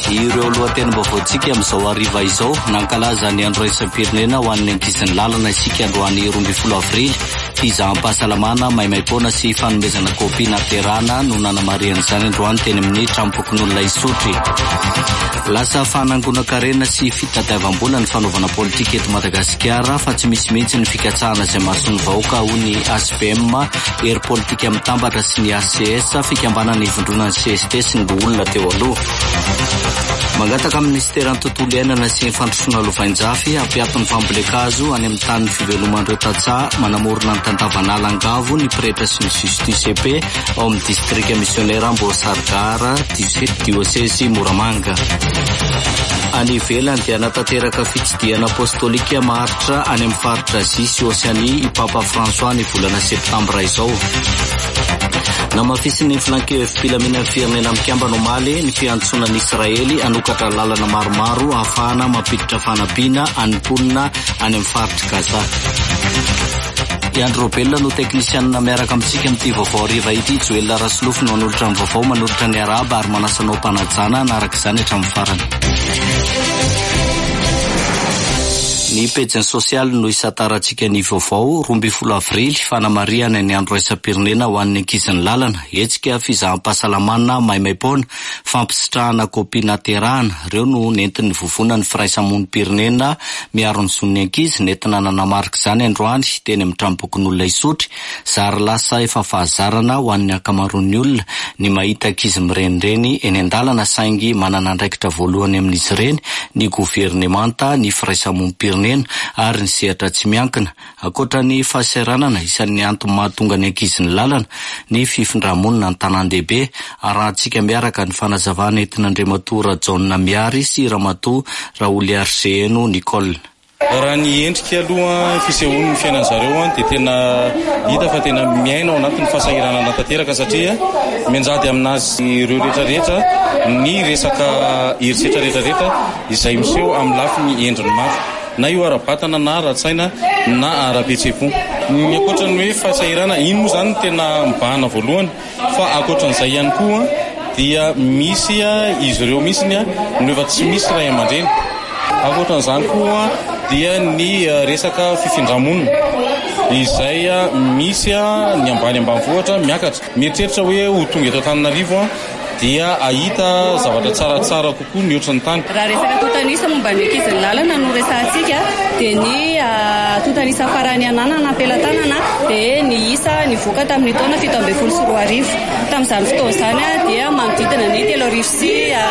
Ireo lohatenim-baovaontsika amin'izao hariva izao nankalaza ny andro raisam-pirenena ho an'ny ankizin'ny lalana isika androany 12 avrily. Fizaham-pahasalamana maimaimpoana sy fanomezana kopia naterana no nanamarian'izany androany teny amin'ny trampokon'olona isotry. Lasa fanangonan-karena sy fitadiavam-bola ny fanaovana politika eto Madagasikara fa tsy misy mihitsy ny fikatsahana izay mason'ny vahoaka ho ny ASPM, hery politika mitambatra sy ny ACS fikambanana ivondronan'ny CST sy ny olona teo aloha. Mangataka ministeran'ny tontolo iainana sy ny fandrosoana lovainjafy hampiaton'ny fambolekazo any amin'ny tanin'ny fiveloman'ireo Tatsaha manamorona ny tantavan'Alangavo ny pretra sy ny justice EP ao amin'ny distrika missionnaire Amboasarigara diocèse Moramanga. Any ivelany dia natateraka fitsidiana apostolika maharitra any amin'ny faritra Azia sy Oseania i Papa François ny volana septambra izao. Namafisin'ny flankeo filaminan'ny firenena mikambana omaly ny fiantsonan'i Israely anokatra lalana maromaro ahafahana mampiditra fanampiana any-mponina any amin'ny faritra Gaza. Andro Robella no teknisianina miaraka amintsika amin'ity vaovao hariva ity. Joel Rasolofo no manolotra amin'ny vaovao manolotra ny araba ary manasanao mpanajana anaraka izany hatramin'ny farany. Ny pejiny sosialy no isatarantsika ny vaovao 12 avrily fanamariana ny andro raisam-pirenena ho an'ny ankizin'ny lalana. Hetsika fizaham-pahasalamana maimaimpoana, fampisitrahana kopia naterahana. Ireo no nentin'ny vovonan'ny firaisamonim-pirenena miaro ny zon'ny ankizy nentina nanamarika izany androany teny amin'ny trampokon'olona isotry. Zary lasa efa fahazarana ho an'ny ankamaroan'ny olona ny mahita ankizy mirenireny eny an-dalana saingy manana andraikitra voalohany amin'izy ireny ny governemanta, ny firaisamonim-pirenena ary ny sehatra tsy miankina. Akoatra ny fahasahiranana isan'ny antony mahatonga ny ankizin'ny lalana ny fifindramonina ny tanan-dehibe. Arahantsika miaraka ny fanazavana entin'Andriamatoa John Miary sy Ramatoa Raoly Arseno Nicole. Raha ny endrika aloha fisehoan'ny ny fiainan'zareo dia tena hita fa tena miaina ao anatin'ny fahasahiranana tanteraka satria mianjady aminazy ireo rehetrarehetra ny resaka herisetra rehetrarehetra izay miseho amin'ny lafiny endriny maro. Na io ara-batana na ara-tsaina na ara-petsepo. Ny akoatran'ny hoe fahasahirana iny moa zany tena mibahana voalohany fa akoatran'izay ihany koa dia misy izy ireo misiny no efa tsy misy ray aman-dreny. Akoatran'izany koa dia ny resaka fifindramonina izay misy ny ambany ambanivohitra miakatra. Mieritreritra hoe ho tonga eto Antananarivo dia ahita zavatra tsaratsara kokoa ny ohatran'ny tany. Raha resaka totanisa momba ny ankizin'ny lalana no resahantsika dia ny totanisa farany ananana ampelantanana dia ny isa nivoaka tamin'ny taona 724. Tamin'izany fotoana izany dia manodidina ny 3,000 sy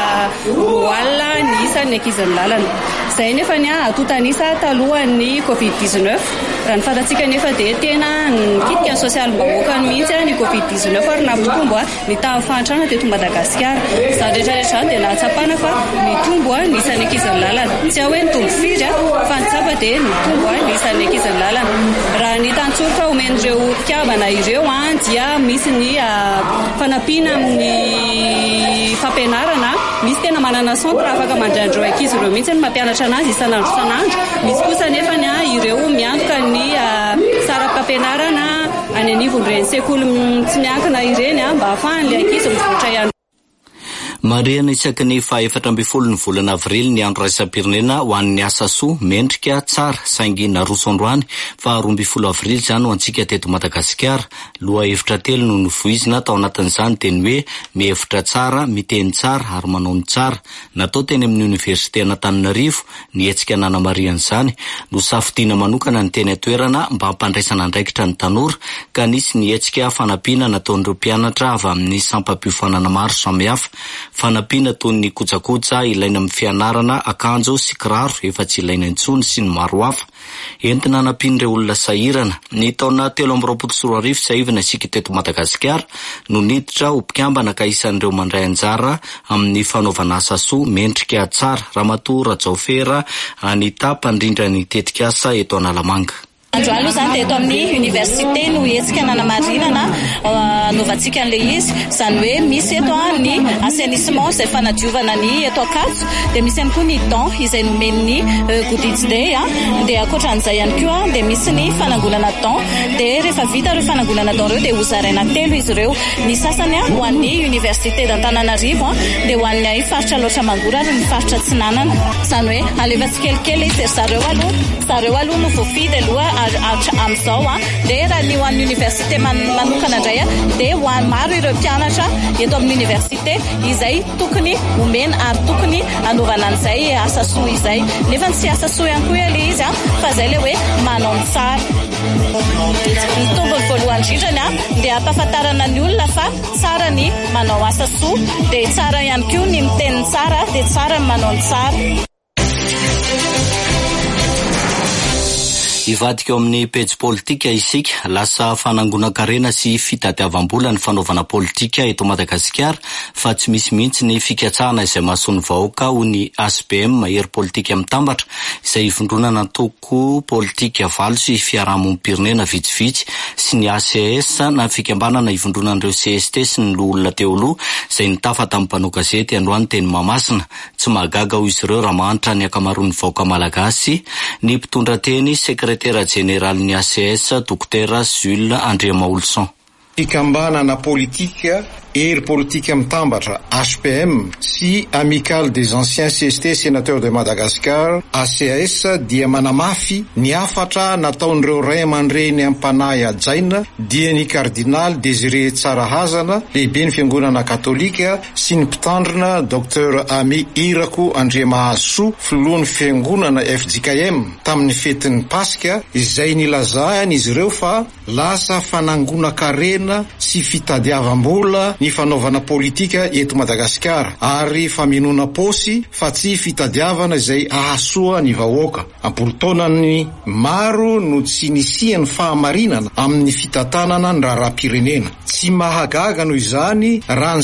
roa ny isa ny ankizin'ny lalana. Izay nefa ny totanisa talohan'ny COVID-19. Raha ny fantatsika nefa dia tena nikitika ny sosialim-bahoaka mihitsy ny COVID-19 ary nampitombo ny tamin'ny fahantrana teto Madagasikara. Izany rehetrarehetra dia nahatsapana fa nitombo ny isan'ny ankizin'ny lalana. Tsy hoe nitombo firy fa nitsapa dia nitombo ny isan'ny ankizin'ny lalana. Raha ny tantsory fa omen'ireo mpikabana ireo dia misy ny fanampiana amin'ny fampianarana. Misy tena manana centre afaka mandray ankizy ireo mihitsy ny mampianatra anazy isan'andro isan'andro. Misy kosa nefa ireo miantoka ny sarapam-pampianarana any anivon'ireny sekoly tsy miankina ireny mba ahafahan'ilay ankizy mivoatra ihany. Mariana isaky ny 14 ny volana avrily ny andro raisam-pirenena ho an'ny asa soa mendrika tsara saingy naroso androany fa 12 avrily izany ho antsika teto Madagasikara. Loha hevitra telo no novoizina tao anatin'izany teny hoe mihevitra tsara, miteny tsara ary manao ny tsara. Natao teny amin'ny Université Antananarivo ny hetsika nanamarian'izany. Nosafidiana manokana ny teny atoerana mba hampandraisana andraikitra ny tanora ka nisy ny hetsika fanampiana nataon'ireo mpianatra avy amin'ny sampam-piofanana maro samihafa. Fanampiana toy ny kojakoja ilaina amin'ny fianarana, akanjo sy kiraro efa tsy ilaina intsony sy ny maro hafa. Entina hanampian'ireo olona sahirana. Ny taona 2024 izay ivana isika teto Madagasikara no niditra ho mpikambana ka isan'ireo mandray anjara amin'ny fanaovana asa soa mendrika tsara. Ramatoa Rajaofera Anita mpandrindra ny tetikasa eto Analamanga. Androany aloha zany dia eto amin'ny université no hetsika nanamarinana anaovantsika an'ilay izy, izany hoe misy eto ny assainissement izay fanadiovana ny eto Ankatso, dia misy ihany koa ny don izay nomen'ny Goodits Day dia ankoatran'izay ihany koa dia misy ny fanangonana don, dia rehefa vita ireo fanangonana don ireo dia hozaraina telo izy ireo, ny sasany ho an'ny université d'Antananarivo dia ho an'ny faritra loatra mangora ary ny faritra Tsinanana, izany hoe alefatsikelikely izy zareo aloha no voafidy aloha amin'izao dia raha ny ho an'ny université manokana indray dia ho an'ny maro ireo mpianatra eto amin'ny université izay tokony omena ary tokony anaovana an'izay asa soa izay, nefa tsy asa soa ihany koa ilay izy fa izay ilay hoe manao ny tsara. Ny tombony voalohany indrindrany dia ampahafantarana ny olona fa tsara ny manao asa soa, dia tsara ihany koa ny miteny tsara, dia tsara ny manao ny tsara. Ivadika eo amin'ny pejy politika isika, lasa fanangonan-karena sy fitadiavam-bola ny fanaovana politika eto Madagasikara, fa tsy misy mihitsy ny fikatsahana izay mahasoa ny vahoaka ho ny ASPM mahery politika mitambatra izay hivondronana toko politika valo sy fiarahamonim-pirenena vitsivitsy, sy ny ACS na fikambanana hivondronan'ireo CST sy ny olona teo aloha izay nitafa tamin'ny mpanao gazety androany teny Mahamasina. Tsy mahagaga ho izy ireo raha manitra ny akamaroan'ny vahoaka malagasy. Ny mpitondra teny sekretera jeneral'ny ACS Dr Jules André Maolson. Fikambanana politika hery politika mitambatra ASPM sy Amicale des anciens CST sénateurs de Madagascar ACS dia manamafy ny afatra nataon'ireo ray aman-dreny ampanahy ajaina dia ny kardinal Désiré Tsarahazana, lehibe ny fiangonana katolika, sy ny mpitandrina Dr Ami Irako Andriamahasoa, filohan'ny fiangonana FJKM tamin'ny fetin'ny Paska, izay nilazahany izy ireo fa lasa fanangonan-karena sy fitadiavam-bola ny fanaovana politika eto Madagasikara, ary faminona posy fa tsy fitadiavana izay ahasoa ny vahoaka. Ampolotona maro no tsy nisiany fahamarinana amin'ny fitantanana ny raharaham-pirenena. Tsy mahagaga noho izany raha ny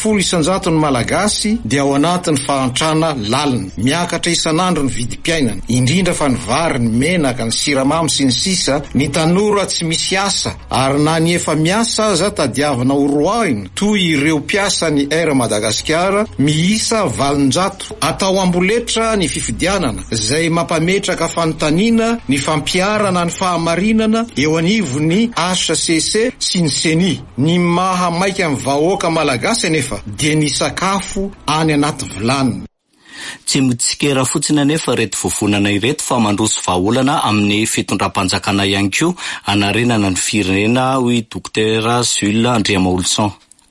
700 ny malagasy dia ao anatin'ny fahantrana lalina, miakatra isan'andro ny vidim-piainana, indrindra fa ny vary, ny menaka, ny siramamy sy ny sisa. Ny tanora tsy misy asa, ary na ny efa miasa aza tadiavana ho roahina, toy ireo mpiasa ny Air Madagasikara miisa 700. Atao amboletra ny fifidianana izay mampametraka fanontaniana, ny fampiarana, ny fahamarinana eo anivony HCC sy ny CENI. Ny maha maika amin'ny vahoaka malagasy anefa dia ny sakafo any anaty vilany. Tsy mitsikera fotsiny anefa reto vovonana ireto fa mandroso vahaolana amin'ny fitondram-panjakana ihany koa anarenana ny firenena hoy Dr Jules André Maolson.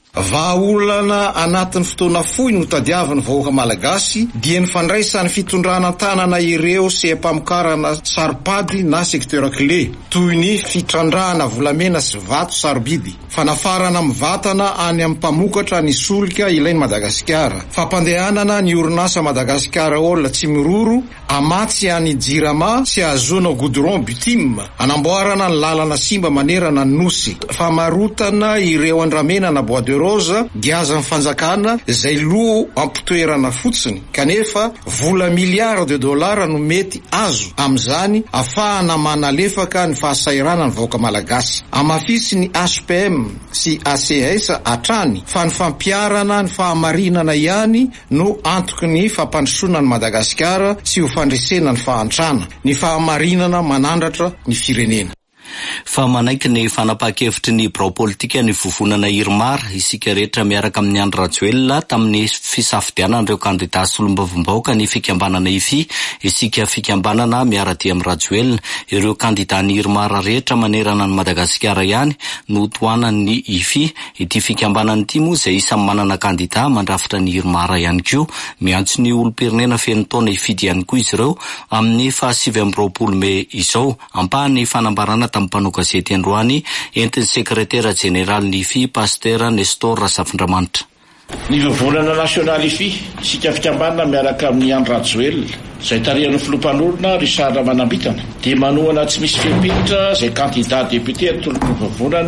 Vahaolana anatin'ny fotoana fohy no tadiavany vahoaka malagasy dia ny fandraisany fitondrana tanana ireo sehampamokarana saripady na sekteur clé, toy ny fitrandrahana volamena sy vato sarobidy, fanafarana mivatana any amin'ny mpamokatra ny solika ilainy Madagasikara, fampandehanana ny orinasa Madagasikara olona tsy miroro amatsy any Jirama sy azona goudron butime, anamboarana ny lalana simba manerana ny nosy, famarotana ireo andramena na bois de rosa, giazan'ny fanjakana izay loha ampitoerana fotsiny, kanefa vola miliara de dolara no mety azo amin'izany ahafahana manalefaka ny fahasairana ny vahoaka malagasy. Amafisy ny ASPM sy ACS hatrany fa ny fampiarana, ny fahamarinana ihany no antoky ny fampandrosoana ny Madagasikara sy ho fandresena ny fahantrana, ny fahamarinana manandratra ny firenena. Fa manaiky ny fanapaha-kevitry ny birao politika ny vovonana Irmar, isika rehetra miaraka amin'ny Andry Rajoelina tamin'ny fisafidianan'ireo kandidata solombavambahoaka ny fikambanana IFI, isika fikambanana miaradia amin'ny Rajoelina. Ireo kandidany Irmar rehetra manerana ny Madagasikara ihany no toanan'ny IFI. Ity fikambanana ity moa izay isany manana kandidata mandrafitra ny Irmar ihany koa, miantso ny olom-pirenena feno taona ifidy ihany koa izy ireo amin'ny 2020 Mei izao. Ampahany fanambarana tamin'ny mpanao gazety androany entin'ny sekretera jeneral'ny IFI Pasteur Nestor Razafindramanitra. Ny volana nasionaly IFI, sika fikambanana miaraka amin'ny Andry Rajoelina izay tarihan'ny filompanorona Richard Manambitana dia manohana tsy misy fiampitra izay candidat député atolon'ny volana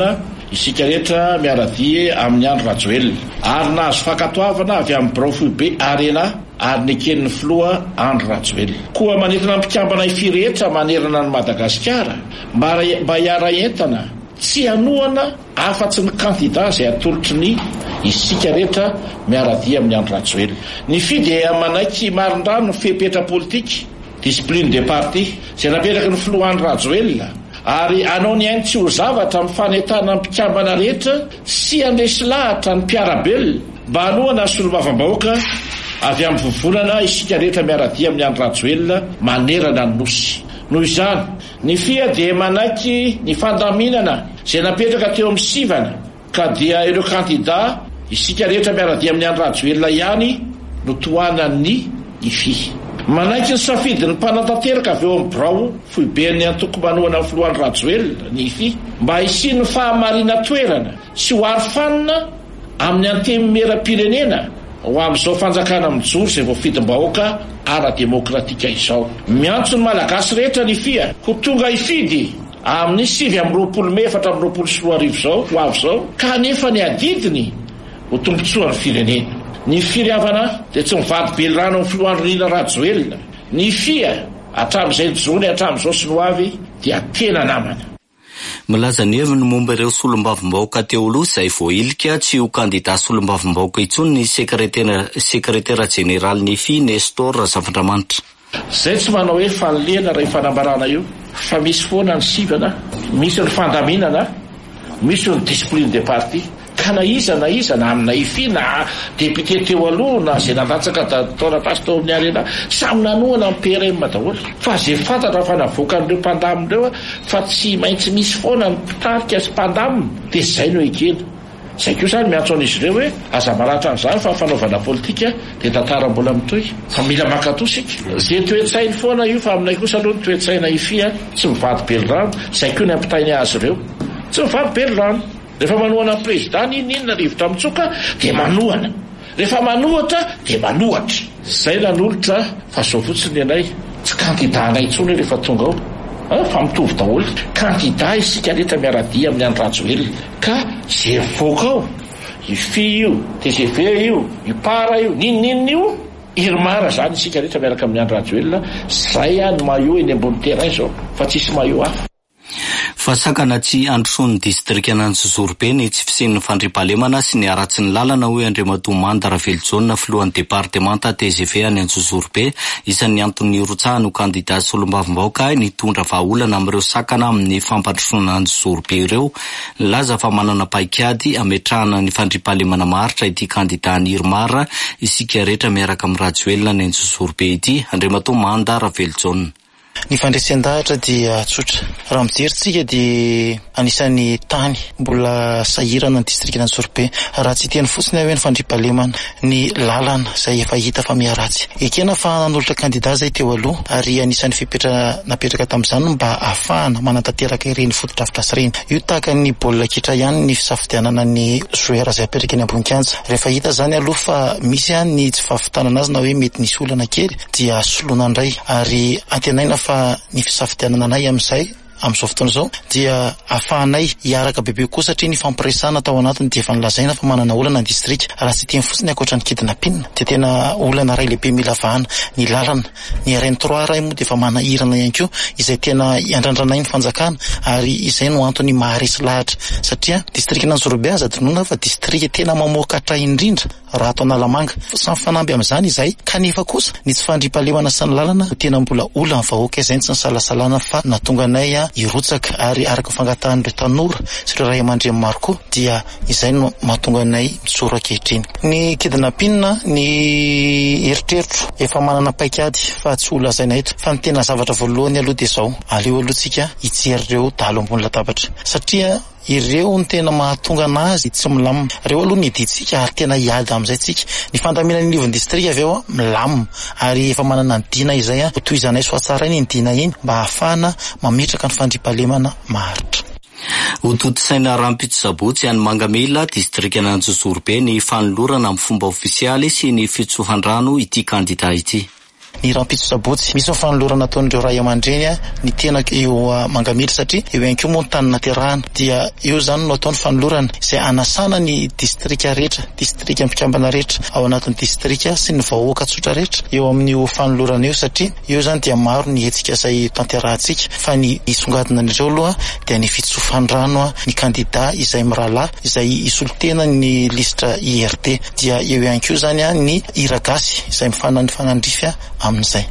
isika rehetra miaradie amin'ny andro Rajoelina ary nahazo fankatoavana avy amin'ny Barao be Arena ary neken'ny filoha Andro Rajoelina. Koa manentana mpikambana ifi rehetra manerana ny Madagasikara mba hiara entana tsy hanohana afa-tsy ny kandida izay atolotry ny isika rehetra miaradia amin'ny Andro Rajoelina. Ny FI dia manaiky marindrano ny fepetra politika, discipline de parti izay napetraky ny filoha Andro Rajoelina ary anao ny ainy tsy ho zavatra amin'ny fanentana ny mpikambana rehetra sy andesy lahatra ny mpiarabelona mba hanohana ny solombavambahoaka avy amin'ny vovonana isika rehetra miaradia amin'ny Andro Rajoelina manerana ny nosy. Noho izany ny FIA dia manaiky ny fandaminana izay napetraka teo amin'ny sivana ka dia ireo kandida isika rehetra miaradia amin'ny Andro Rajoelina ihany no tohanan'ny FIA. Manaiky ny safidiny mpanantanteraka avy eo amin'ny Barao be ny antoko manohana amin'ny filoha Andro Rajoelina ny FIA mba hisiny ny fahamarina toerana sy ho arifanina amin'ny antemimera-pirenena ho amin'izao fanjakana mijoro izay voafidim-bahoaka ara-demokratika izao. Miantso ny malagasy rehetra ny FIA ho tonga hifidy amin'ny 7 Mey 2024 izao ho avy izao ka nefa ny adidiny ho tombotsoa ny firenena. Ny firiavana dia tsy mivady belirano amin'ny filoha Andro Rajoelina. Ny FIA hatramin'izay jony hatramin'izao sy no avy dia tena namana. Milaza ny heviny momba ireo solombavambahoaka teo aloha izay voailika tsy ho kandida solombavambahoaka intsony ny sekretera jeneraly ny FIA Nestor Zavandramanitra. Izay tsy manao hoe fanoliana raha fanambarana io fa misy foana ny sivana, misy ny fandaminana, misy ny discipline de parti ka na iza na amina FIA na député teo aloha na izay nandatsaka taona pastor amin'ny Arena samy nanohana amin'ny PRM daholo fa izay fantatra fa navoakan'ireo mpandamina fa tsy maintsy misy foana ny mpitarika sy mpandamina dia izay no ekena. Izay koa izany miantso an'izy ireo hoe aza maratra an'izany fa fanaovana politika dia tantara mbola mitohy fa mila makato sika. Izay toe-tsainy foana io fa aminay kosa aloha ny toe-tsaina FIA tsy mivady belirano, izay koa ny ampitainy azy ireo tsy mivady belirano. Rehefa manohana president inona rivotra mitsoka dia manohana, rehefa manohatra dia manohatra. Izay nanolotra fa zao fotsiny anay tsy kandida anay intsony rehefa tonga ao fa mitovy daholo kandida isika rehetra miaradia amin'ny Andro Rajoelina ka zay mivoaka ao io FIA io, TGV io, io para io, ninonina io irmara zany isika rehetra miaraka amin'ny Andro Rajoelina. Zay no maillot eny ambony terrain zao fa tsisy maillot hafa. Fa sakana tsy androson'ny distrika Antsozorobe ny tsy fisian'ny fandriampahalemana sy ny aratsy ny lalana hoe Andriamatoa Mandara Velojona filohan'ny departemanta TGV any Antsozorobe isan'ny antony rotsahany ho kandida solombavambahoaka nitondra vahaolana amin'ireo sakana amin'ny fampandrosoana Antsozorobe ireo. Laza fa manana paikady ametrahana ny fandriampahalemana maharitra ity kandida ny Irmara isika rehetra miaraka amin'ny Rajoelina ny Antsozorobe ity Andriamatoa Mandara Velojona. Ny fandresan-dahatra dia tsotra. Raha mijeritsika dia anisan'ny tany mbola sahirana ny distrikta Antsozorobe raha tsy teny fotsiny hoe ny fandriampahalemana ny lalana izay efa hita fa miaratsy. Ekena fa nanolotra kandida zay teo aloha ary anisan'ny napetraka tamin'izany mba ahafahana manantanteraka ireny foto-drafitrasa ireny. Io tahaka ny baolina kitra ihany ny fisafidianana ny joueur izay apetraka eny ambony kianja. Rehefa hita zany aloha fa misy ny tsy fahafitanana azy na hoe mety nisy olana kely dia soloana indray ary antenaina fa ny fisafidianana anay amin'izay amin'izao fotoana izao dia ahafahanay hiaraka bebe koa satria ny fampiresana tao anatiny dia efa nilazaina fa manana olana ny distrika. Raha tsy teny fotsiny ankoatra ny kidnapina dia tena olana ray lehibe mila vahana ny lalana ny RN3 ray moa dia efa manahirana ihany koa izay tena iandrandranay ny fanjakana ary izay no antony maharesy lahatra satria distrika Antsozorobe aza adinoina fa distrika tena mamokatra indrindra raha atao Analamanga. Samy fanamby amin'izany izay kanefa kosa ny tsy fandriampahalemana sy ny lalana tena mbola olana vahoaka izay tsy nisalasalana fa natonga anay irotsaka ary araka fangatahan'ireo tanora sy ireo ray aman-dreny maro koa dia izay no mahatonga anay mijoro ankehitriny. Ny kidnapina ny eritreritro efa manana paikady fa tsy ho lazaina eto fa ny tena zavatra voalohany aloha dia izao aleo aloha tsika hijery ireo dalo ambony latabatra satria ireo ny tena mahatonga anazy tsy milamina. Ireo aloha ny iditsika ary tena hiady amin'izay tsika. Ny fandamina ny livon'ny distrika avy eo milamina ary efa manana ny dina izay toy izanay soatsara iny ny dina iny mba ahafahana mametraka ny fandriampahalemana maharitra. Ho totosaina Rampitsozabotsy any Mangamila distrika Antsozorobe ny fanolorana amin'ny fomba ofisialy sy ny fitsohan-drano ity kandida ity. ny rampitsosabotsy. Misy fanolorana ataon'ireo ray aman-dreny ny tena eo Mangamily satria eo ihany koa moa ny tany naterahana dia eo zany no ataony fanolorana izay anasana ny distrika rehetra, distrika mpikambana rehetra ao anatin'ny distrika sy ny vahoaka tsotra rehetra eo amin'io fanolorana eo satria eo zany dia maro ny hetsika izay tanterahantsika fa ny isongadina an'ireo aloha dia ny fitsofandrano ny kandida izay mirahalahy izay isolotena ny listra IRD dia eo ihany koa zany ny iragasy izay mifanandrify amin'izay.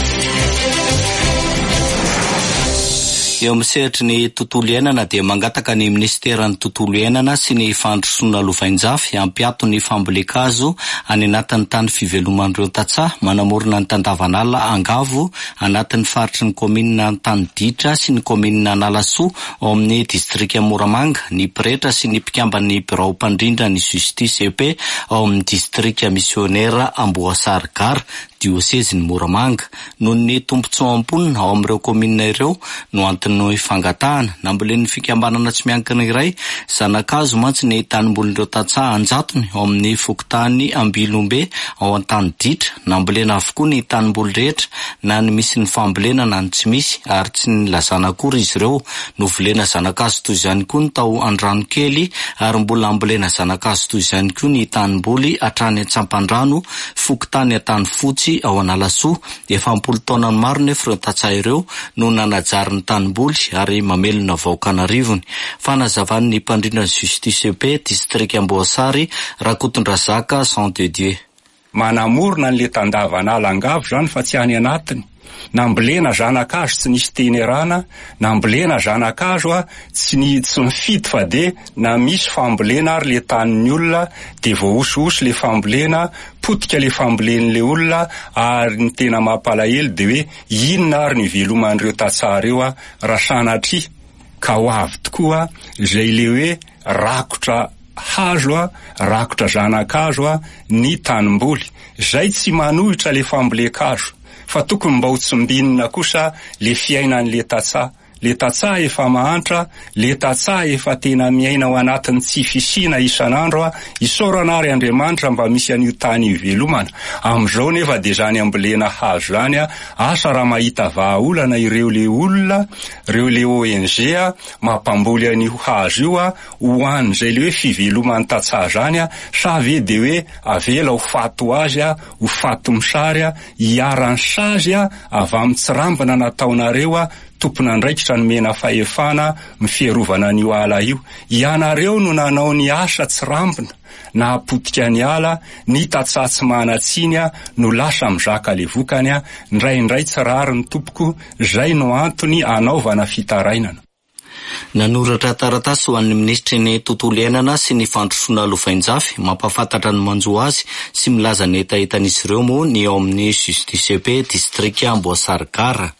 Eo amin'ny sehatry ny tontolo iainana dia mangataka ny ministeran'ny tontolo iainana sy ny fandrosoana lovainjafy hampiato ny fambolekazo any anatin'ny tany fiveloman'ireo Tatsaha manamorona ny tandavanala Angavo anatin'ny faritry ny kominina Taniditra sy ny kominina Analasou ao amin'ny distrika Moramanga. Ny pretra sy ny mpikambany birao mpandrindra ny Justice EP ao amin'ny distrika missionnaire Amboasary Gare diocèse-ny Moramanga noho ny tombontsoam-ponina ao amin'ireo kominina ireo no antony fangatahana nambolen'ny fikambanana tsy miankina iray zanakazo mantsy ny tanimbolin'ireo Tatsaha anjatony ao amin'ny fokotany Ambilombe ao an-Taniditra. Nambolena avokoa ny tanimboly rehetra na ny misy ny fambolena na ny tsy misy ary tsy nilazana akory izy ireo. Novolena zanakazo toy izany koa ny tao Andranokely ary mbola ambolena zanakazo toy izany koa ny tanimboly atrany Antsampandrano fokotany Antanifotsy ao Analasou. Efa 10 taona maro nefa ireo Tatsaha ireo no nanajary ny tanimboly ary mamelona vahoakana rivony. Fanazavany ny mpandrindra ny Justice EP district Amboasary Rakotondrazaka Jean de Dieu. Manamorona n'le tandavanala Angavo zany fa tsy any anatiny. Nambolena zanakazo tsy nisy tenerana, nambolena zanakazo tsy mifito fa de na misy fambolena ary le tanin'ny olona de voaosooso le fambolena, potika le fambolen'le olona ary ny tena mampalahelo de hoe inona ary ny veloman'ireo Tatsaha reo raha sanatria ka ho avy tokoa izay le hoe rakotra hazo rakotra zanakazo ny tanimboly zay tsy manohitra le fambolekazo fa tokony mba ho tsimbinina kosa le fiainan'le Tatsaha. Le Tatsaha efa mahantra, le Tatsaha efa tena miaina ao anatin'ny tsy fisina isan'andro isaorana ary Andriamanitra mba misy an'io tany ivelomana. Am'izao nefa de zany ambolena hazo zany asa raha mahita vahaolana ireo le olona, ireo le ONG mampamboly an'io hazo io ho an'izay le hoe fiveloman'ny Tatsaha zany sa ve de hoe avela ho fato azy ho fato misary hiaran'ny sazy avy amin'ny tsirambina nataonareo tompona andraikitra ny mena fahefana mifierovana n'io ala io. Ianareo no nanao ny asa tsy rambina na apotika ny ala, ny Tatsaha tsy manatsiny no lasa mizaka le vokany ndraindray tsy rary ny tompoko, zay no antony anaovana fitarainana. Nanoratra taratasy ho an'ny ministry ny tontolo iainana sy ny fandrosoana lovainjafy mampafantatra ny manjo azy sy milaza ny etaetan'izy ireo moa ny ao amin'ny Justice EP district Amboasary Gare.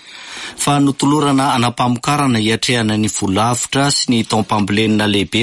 Fa notolorana anampamokarana hiatrehana ny volavitra sy ny taompambolenina lehibe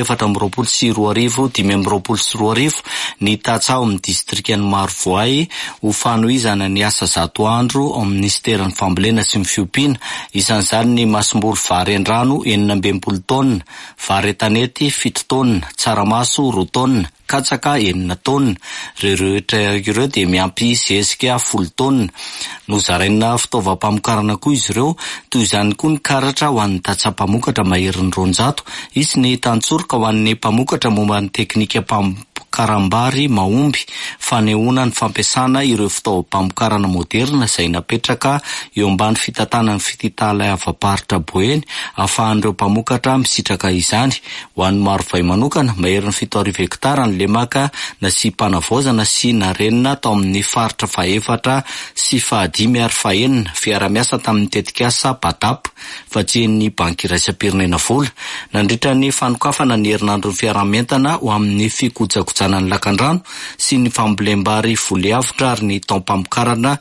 424,520 ny Tatsaha ao amin'ny distrikany Marovoay ho fanohizana ny asa 100 andro ao amin'ny ministeran'ny fambolena sy ny fiompiana. Isan'izany ny masimboly vary an-drano 12 taonina, vary etanety 7 taonina, tsaramaso 2 taonina, katsaka 9 taonina, rehetra ireo dia miampy zezika 10 taonina. Nozaraina fitaovam-pamokarana koa izy ireo, toy izany koa ny karatra ho an'ny Tatsaha-mpamokatra maherin'ny 200, izy ny tantsoroka ho an'ny mpamokatra momba ny teknika karambary mahomby, fanehoana ny fampiasana ireo fitaovam-pamokarana moderna izay napetraka eo ambany fitantanany fititala avaparitra Boeny ahafahan'ireo mpamokatra misitraka izany. Ho an'ny Marovoay manokana maherin'ny 7 hektara ny lemaka na sy mpanavaozana sy narenina tao amin'ny faritra 4 sy 5 fiara-miasa tamin'ny tetikasa Badap vatsian'ny banky iraisam-pirenena vola. Nandritra ny fanokafana ny herinandron'ny fiaramentana ho amin'ny fikojakojana ny lakandrano sy ny fambolem-bary volyavitra ary ny taompamokarana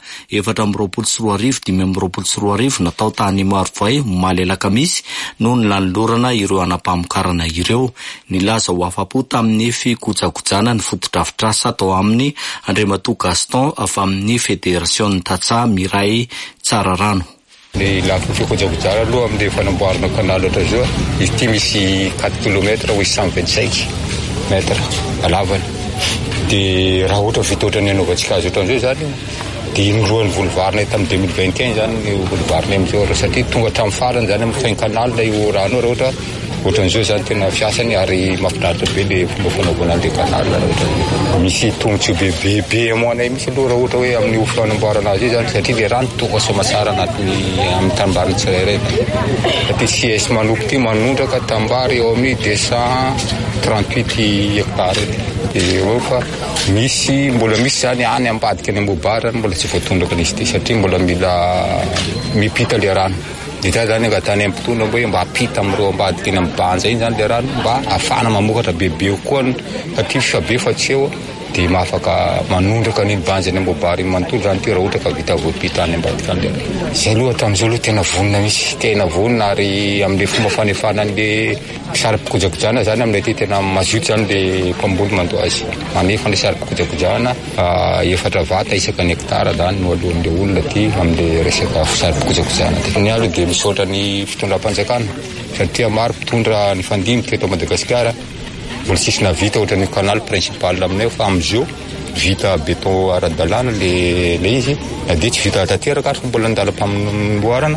424,520 natao tany Marovoay omaly alakamisy no ny lanolorana ireo anampamokarana ireo. Nilaza ho afapo tamin'ny fikojakojana ny fotodrafitrasa tao amin'ny Andriamatoa Gaston avy amin'ny Fédération Tatsaha Miray Tsararano. Le lafo fikojakojana aloha amin'ny fanamboarana kanala ohatra zao izy ty misy 4 km ou 125 metra alavany. De raha ohatra fitotrany anaovantsika azy ohatran'izao zany dimy volovarina tamin'ny 2021 zany ny volovarina amizao satria tonga hatramin'ny farany zany amin'ny fin canal ilay rano rehetra ohatran'izao zany tena fiasany ary mahafinaritra be le fomba fanaovana an'ilay canal ohatra misy tongotsy bebe amoanay misy aloha raha ohatra hoe amin'ny fanamboarana azy io zany satria le rano tonga somasara anatiny amin'ny tanimbary tsirairay satria CS manoko ty manondraka tambary eo amin'ny 238 hectare eo fa misy mbola misy zany any ambadika any ambobary mbola tsy voatondraka izy ty satria mbola mila mipita le rano dia zany angatany ampitona hoe mba apita amin'ireo ambadika eny amin'ny banja iny zany le rano mba ahafahana mamokatra bebe koa satria fisabe fa tsy eo dia mahafaka manondraka n'iny banja any ambobary manontolo zany ty raha ohatra ka vita voapita any ambadika any le rano zay aloha tamin'izao aloha tena vonona misy tena vonona ary amin'le fomba fanefana an'le sary-pikojakojana zany amin'ilay ty tena mazoto zany le mpamboly mandoa azy manefa le sary-pikojakojana 4 vata isaka ny hektara zany no alohan'le olona ty amin'le resaka sary-pikojakojana ty ny aloha dia misaotra ny fitondram-panjakana satria maro mpitondra ny fandimby teto Madagasikara mbola tsisy navita ohatra ny canal principal aminay fa amizao vita béton ara-dalàna le izy na dia tsy vita tanteraka ary fa mbola andalam-pamboarana.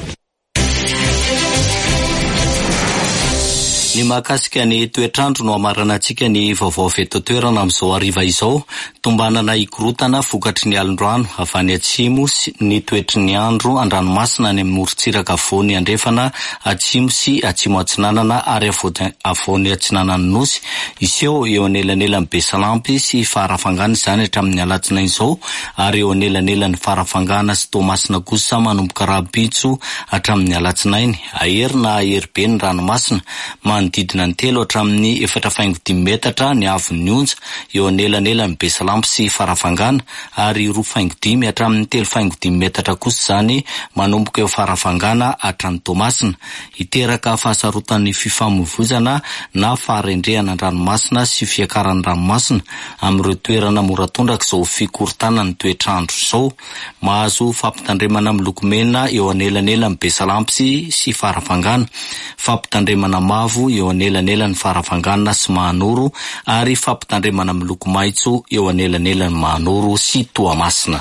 Ny mahakasika ny toetrandro no amarana antsika ny vaovao feto-toerana amin'izao hariva izao. Tombanana ikorotana vokatry ny alindroano avy any atsimo ny toetry ny andro an-dranomasina any amin'ny morontsiraka avoany andrefana atsimo sy atsimo atsinanana ary avoany atsinanany nosy. Iseho eo anelanelan'ny Besalampy sy Farafangana izany hatramin'ny alatsinainy izao ary eo anelanelan'ny Farafangana sy Toamasina kosa manomboka Rabitso hatramin'ny alatsinainy. Ahery na ahery be ny ranomasina manodidina ny 3 hatramin'ny 4.5 metatra ny avon'ny onja eo anelanelan'ny Besalampy sy Farafangana ary 2.5 hatramin'ny 3.5 metatra kosa zany manomboka eo Farafangana hatramin'ny Toamasina. Iteraka fahasarotan'ny fifamoivoizana na faharendrehana ranomasina sy fiakaran'ny ranomasina amin'ireo toerana moratondraka izao fikorotana ny toetrandro izao. Mahazo fampitandremana miloko mena eo anelanelan'ny Besalampy sy Farafangana, fampitandremana mavo eo anelanelan'ny Farafangana sy Mahanoro ary fampitandremana miloko maitso eo anelanelan'ny Mahanoro sy Toamasina.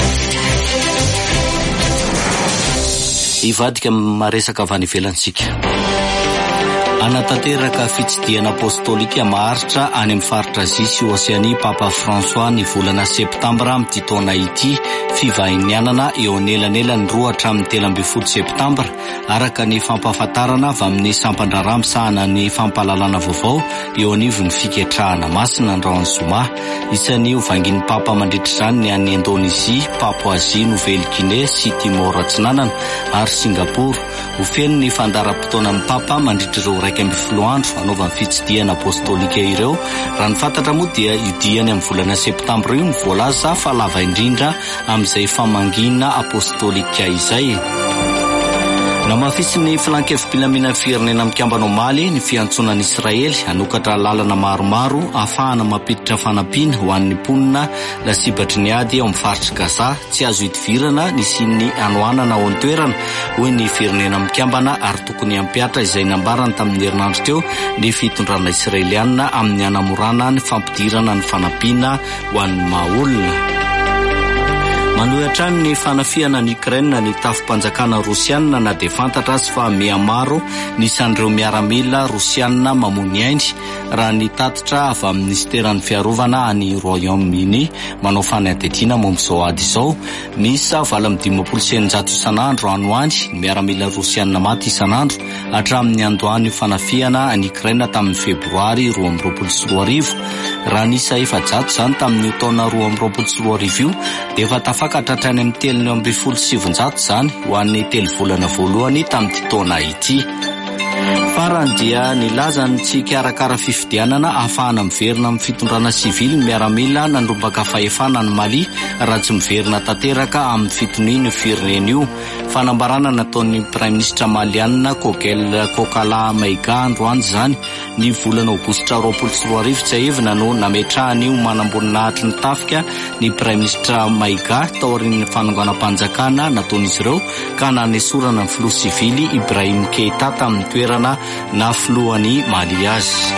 Ivadika maresaka avy any ivelantsika. Anatanteraka fitsidiana apostolika maharitra any amin'ny faritra Azia sy Oseania Papa François ny volana septambra amin'ity taona ity fivahinianana eo anelanelan'ny 2 hatramin'ny 13 septambra araka ny fampahafantarana avy amin'ny sampandrarà misahana ny fampahalalana vaovao eo anivon'ny fiketrahana masina Androany Zoma. Isan'ny ovangin'ny Papa mandritra izany ny any Indonezia, Papouasie Nouvelle-Guinée sy Timor Atsinanana ary Singapour. Ofeno ny fandaram-potoana amin'ny Papa mandritra ireo 12 andro anaovan'ny fitsidiana apostolika ireo. Raha ny fantatra moa dia idiany amin'ny volana septambra io ny voalaza fa lava indrindra amin'izay famangina apostolika izay. Namafisy ny filankevim-pilaminan'ny firenena mikambana omaly ny fiantsonan'i Israely hanokatra lalana maromaro ahafahana mampiditra fanampiana ho an'ny mponina lasibatry ny ady ao amin'ny faritra Gaza. Tsy azo hidivirana ny siny anoanana ao an-toerana hoy ny firenena mikambana ary tokony hampiatra izay nambarana tamin'ny herinandro teo ny fitondrana Israeliana amin'ny hanamorana ny fampidirana ny fanampiana ho an'ny mahaolona. Manohitra ny fanafiana ny Ukraine ny tafi-panjakana Rosianina na dia fantatra azy fa mihamaro nisan'ireo miaramila Rosianina mamony aindry raha ny tatitra avy amin'ny ministeran'ny fiarovana any Royaume-Uni manao fanadihadiana momba izao ady izao. Misy 25,900 isan'andro ano andry ny miaramila Rosianina maty isan'andro hatramin'ny andohany fanafiana ny Ukraine tamin'ny febroary 2024. Raha nisa 700 zany tamin'ny taona 2024 io dia efa tafakatra hatrany amin'ny 3,700 zany ho an'ny 3 volana voalohany tamin'ity taona ity. Farany dia nilaza ny tsy karakara fifidianana ahafahana miverina amin'ny fitondrana sivily ny miaramila nandrombaka fahefana ny Mali raha tsy miverina tanteraka amin'ny fitoniany firenena io. Fanambarana nataon'ny Prime Ministra malianina Kokala Maiga androany zany ny volana aogositra 2024 tsy ahevina no nametrahany io manambonina ny tafika ny Prime Ministra Maiga taorin'ny fanonganam-panjakana nataon'izy ireo ka nanesorana ny filoha sivily Ibrahim Keita tamin'ny toerana na filohan'ny Mali azy.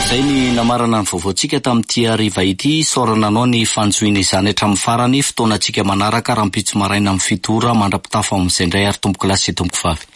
Zay ny namarana ny vaovaontsika tamin'ity hariva ity, saorana anao ny fanjoina izany hatramin'ny farany. Fotoanantsika manaraka rahampitso maraina amin'ny 7 ora mandrapitafa amin'izay indray ary tomboko lasy tomboko vavy.